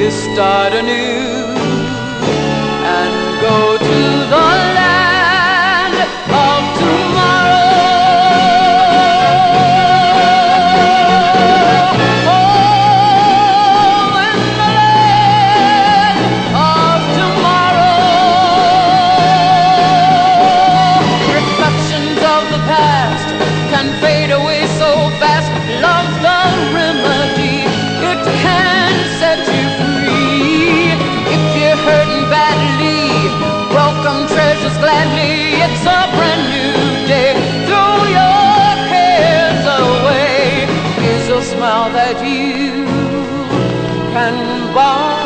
is start anew and go to the land of tomorrow. Oh, in the land of tomorrow. Reflections of the past can fade away so fast. Love's the remedy, it can set you free. If you're hurting badly, welcome treasures gladly. It's a brand new day, throw your cares away. Here's a smile that you can buy.